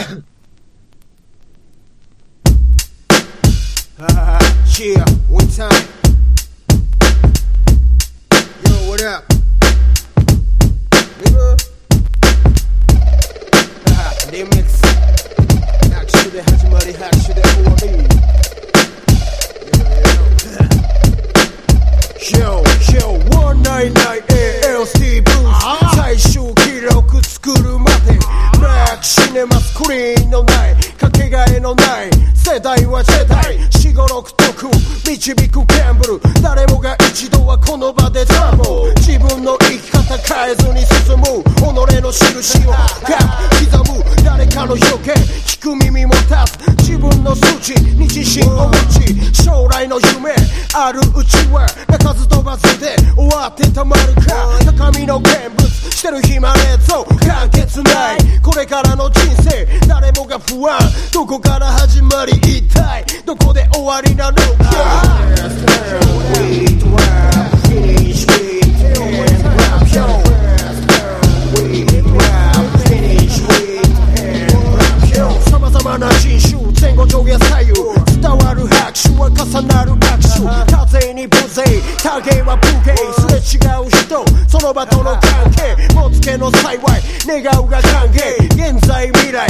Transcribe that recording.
Yeah, one time. Yo, what up? Nigga.リミックス。拍手で始まり、拍手で終わり。Yo,199ALC ブース。最終記録作るまで。ブラックシネマスクリーンのない。かけがえのない。世代は世代。4、5、6徳。導くギャンブル。誰もが一度はこの場でダボ。自分の生き方変えずに進む。己の印を刻む。誰かの予言。聞く耳も立つ。自分の数値に自信を持ち。将来の夢。あるうちは鳴かず飛ばずで終わってたまるか。高みの見物してる暇ねえぞ。完結ないこれからの人生。誰もが不安。どこから始まり一体どこで終わりなのか。様々な人種前後上下左右伝わる拍手は重なる握手。風に無勢多芸は無芸すれ違う人その場との関係もつけの幸い願うが歓迎現在未来